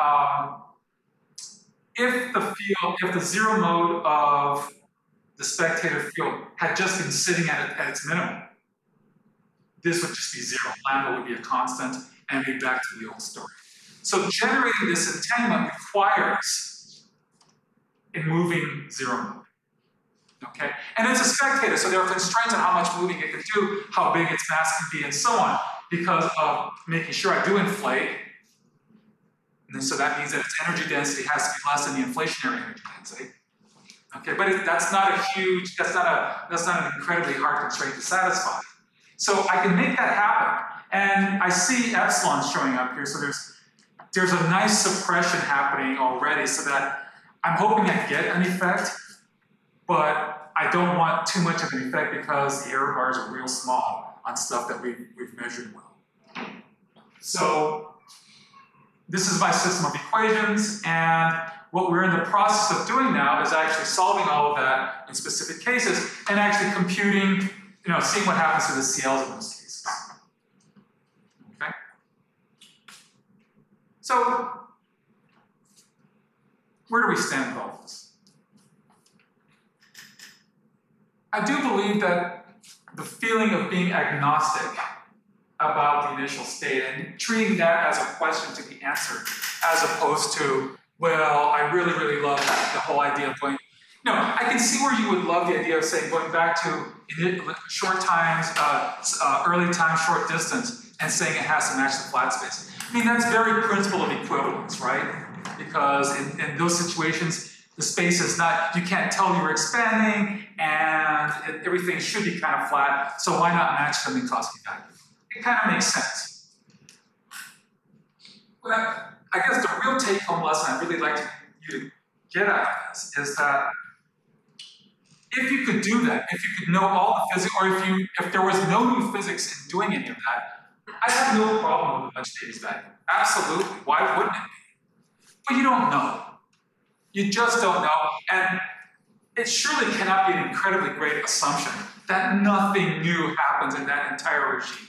if the 0 mode of the spectator field had just been sitting at its minimum, this would just be 0. Lambda would be a constant, and be back to the old story. So generating this entanglement requires a moving 0 mode. Okay? And it's a spectator, so there are constraints on how much moving it can do, how big its mass can be, and so on, because of making sure I do inflate. And then, so that means that its energy density has to be less than the inflationary energy density. Okay, but that's not an incredibly hard constraint to satisfy. So I can make that happen. And I see epsilon showing up here, so there's a nice suppression happening already, so that I'm hoping I get an effect, but I don't want too much of an effect because the error bars are real small on stuff that we've measured well. So this is my system of equations, and what we're in the process of doing now is actually solving all of that in specific cases and actually computing, seeing what happens to the CLs in those cases. Okay? So, where do we stand with all this? I do believe that the feeling of being agnostic about the initial state and treating that as a question to be answered, as opposed to, well, I really, really love the whole idea of going, I can see where you would love the idea of saying, going back to short times, early time, short distance, and saying it has to match the flat space. I mean, that's very principle of equivalence, right? Because in those situations, the space is not, you can't tell you're expanding, and everything should be kind of flat, so why not match them in Minkowski vacuum? It kind of makes sense. But I guess the real take-home lesson I'd really like you to get out of this is that if you could do that, if you could know all the physics, or if there was no new physics in doing any of that, I'd have no problem with the Bunch-Davies vacuum. Absolutely. Why wouldn't it be? But you don't know. You just don't know. And it surely cannot be an incredibly great assumption that nothing new happens in that entire regime.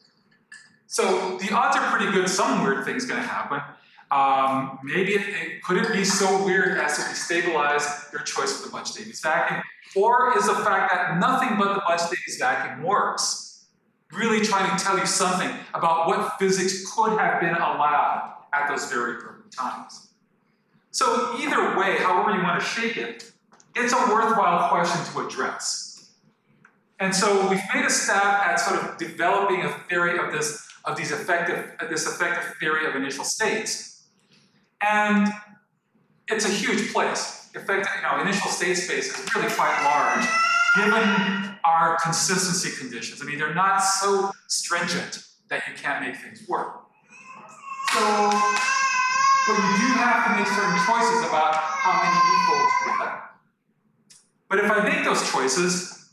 So the odds are pretty good some weird thing's going to happen. Maybe could it be so weird as to destabilize your choice for the Bunch-Davies vacuum? Or is the fact that nothing but the Bunch-Davies vacuum works really trying to tell you something about what physics could have been allowed at those very early times? So either way, however you want to shake it, it's a worthwhile question to address. And so we've made a stab at sort of developing a theory of this effective theory of initial states. And it's a huge place. Initial state space is really quite large, given our consistency conditions. I mean, they're not so stringent that you can't make things work. So, but you do have to make certain choices about how many equals you have. But if I make those choices,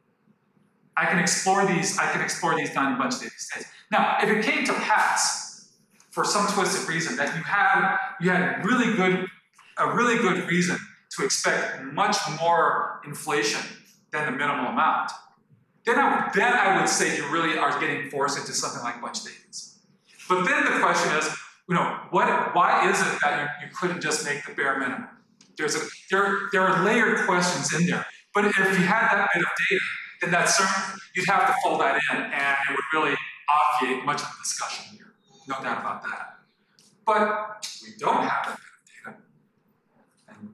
I can explore these down in Bunch-Davies states. Now, if it came to pass, for some twisted reason, that you had a really good reason to expect much more inflation than the minimal amount, then I would say you really are getting forced into something like Bunch-Davies. But then the question is, why is it that you couldn't just make the bare minimum? There are layered questions in there. But if you had that bit of data, then you'd have to fold that in, and it would really obviate much of the discussion here. No doubt about that. But we don't have that bit of data, and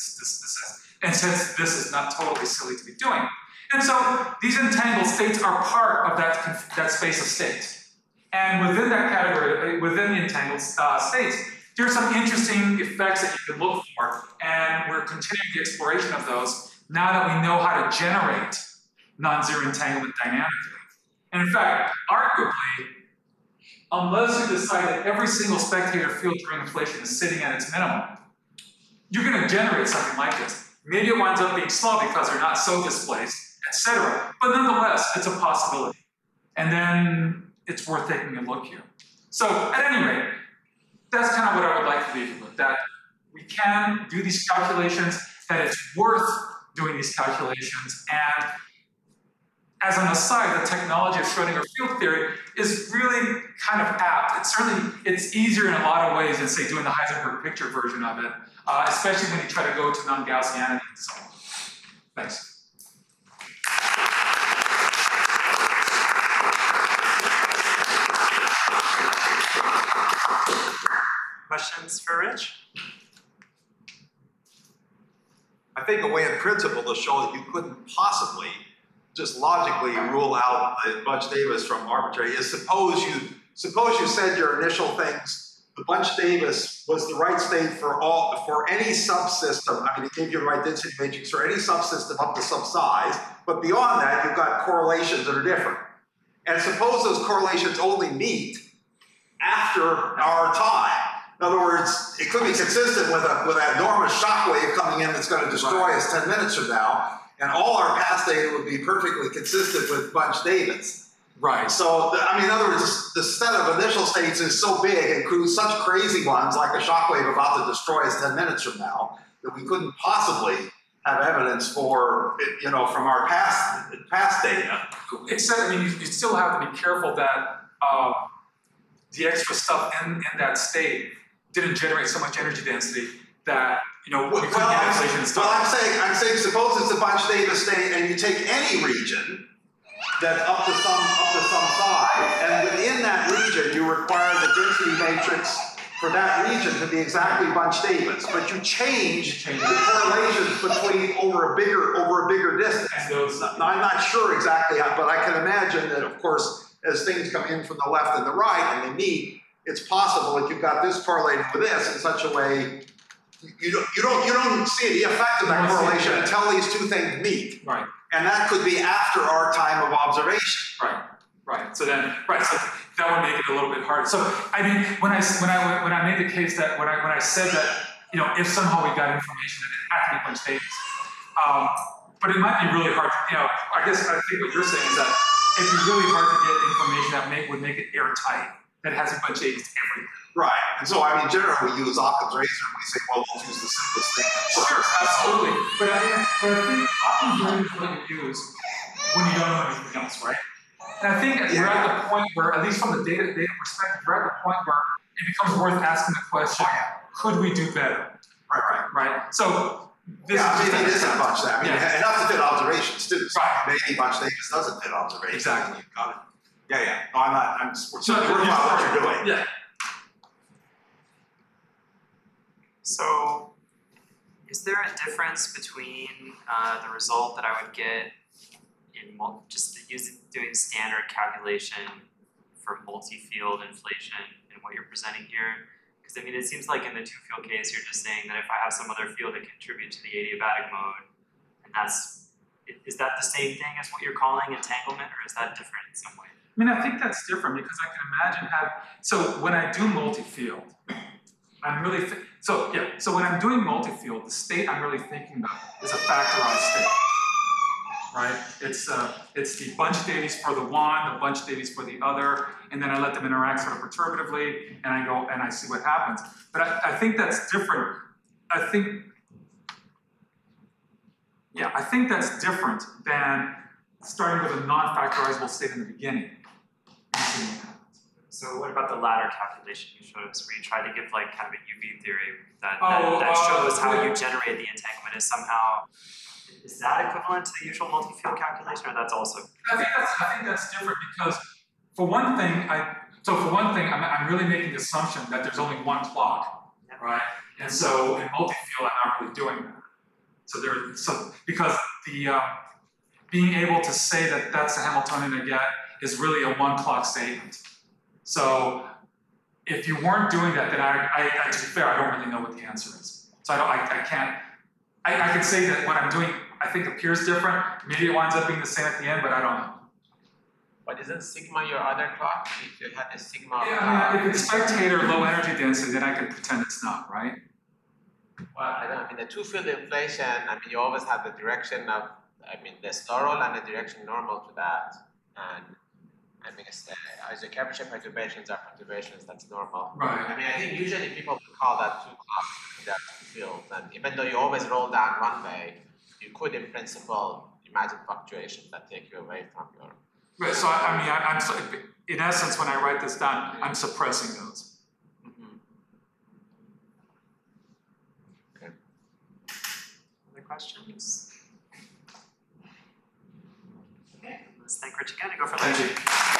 hence since this is not totally silly to be doing. And so these entangled states are part of that space of states. And within that category, within the entangled states, there's some interesting effects that you can look for, and we're continuing the exploration of those now that we know how to generate non-zero entanglement dynamically. And in fact, arguably, unless you decide that every single spectator field during inflation is sitting at its minimum, you're going to generate something like this. Maybe it winds up being small because they're not so displaced, etc. But nonetheless, it's a possibility. And then it's worth taking a look here. So at any rate, that's kind of what I would like to leave you with, that we can do these calculations, that it's worth doing these calculations, and as an aside, the technology of Schrodinger field theory is really kind of apt. It's easier in a lot of ways than, say, doing the Heisenberg picture version of it, especially when you try to go to non-Gaussianity and so on. Thanks.
Questions for Rich?
I think a way in principle to show that you couldn't possibly just logically rule out the Bunch-Davis from arbitrary is suppose you said your initial things, the Bunch-Davis was the right state for any subsystem. I mean, it gave you the right density matrix for any subsystem up to some size, but beyond that, you've got correlations that are different. And suppose those correlations only meet after our time. In other words, it could be consistent with an enormous shock wave coming in that's going to destroy us 10 minutes from now, and all our past data would be perfectly consistent with Bunch-Davis.
Right.
So, I mean, in other words, the set of initial states is so big, it includes such crazy ones like a shock wave about to destroy us 10 minutes from now, that we couldn't possibly have evidence for, from our past data.
Except, I mean, you still have to be careful that the extra stuff in that state didn't generate so much energy density that, we couldn't get inflation and stuff.
Well, I'm saying, suppose it's a Bunch-Davis state, and you take any region that's up to some size, and within that region, you require the density matrix for that region to be exactly Bunch-Davis, but you change the correlations between over a bigger distance. Now, I'm not sure exactly how, but I can imagine that, of course, as things come in from the left and the right and they meet, it's possible that you've got this correlated with this in such a way you don't see the effect of that correlation until these two things meet.
Right.
And that could be after our time of observation.
Right. So that would make it a little bit hard. So I mean, when I made the case that when I said that if somehow we got information that it had to be Bunch-Davis, but it might be really hard. I think what you're saying is that it'd be really hard to get information that would make it airtight, that has a Bunch-Davis to everything.
Right. And so, I mean, generally we use Occam's razor and we say, well, we'll use the simplest thing.
Sure, absolutely. But I think Occam's razor is what you use when you don't know anything else, right? And I think we're at the point where, at least from the data perspective, we're at the point where it becomes worth asking the question, could we do better? Right. So this
maybe it isn't much that. I mean, enough to fit observations too. So
right.
Maybe Bunch-Davis doesn't fit observations.
Exactly.
You got it. Yeah. No, I'm not. I'm just worried about what you're doing.
Yeah.
So, is there a difference between the result that I would get in doing standard calculation for multi-field inflation and what you're presenting here? Because I mean, it seems like in the two-field case, you're just saying that if I have some other field that contribute to the adiabatic mode, and is that the same thing as what you're calling entanglement, or is that different in some way?
I mean, I think that's different because I can imagine so when I do multi-field, I'm really, so when I'm doing multi-field, the state I'm really thinking about is a factorized state, right? It's the Bunch-Davies for the one, the Bunch-Davies for the other, and then I let them interact sort of perturbatively, and I go and I see what happens. But I think that's different. I think that's different than starting with a non-factorizable state in the beginning.
So what about the latter calculation you showed us, where you try to give like kind of a UV theory that shows how you generate the entanglement? Is that equivalent to the usual multi-field calculation, or that's also?
I think that's different because for one thing, I'm really making the assumption that there's only one clock, right? And so in multi-field, I'm not really doing that. Because the being able to say that that's the Hamiltonian I get is really a one clock statement. So if you weren't doing that, then to be fair, I don't really know what the answer is. So I can say that what I'm doing, I think appears different. Maybe it winds up being the same at the end, but I don't know.
But isn't sigma your other clock? If you had a sigma of
Yeah, I mean, if it's spectator low energy density, then I can pretend it's not, right?
well, I don't know. I mean, the two-field inflation, I mean, you always have the direction of, I mean, the sloral and the direction normal to that. And I mean, as your capture perturbations are perturbations, that's normal.
Right.
I mean, I think usually people would call that two clocks, that two fields. And even though you always roll down one way, you could, in principle, imagine fluctuations that take you away from your.
Right, so I mean, I'm so, in essence, when I write this down, I'm suppressing those.
Other questions? Okay, let's thank Rich again and go for lunch.
Thank you.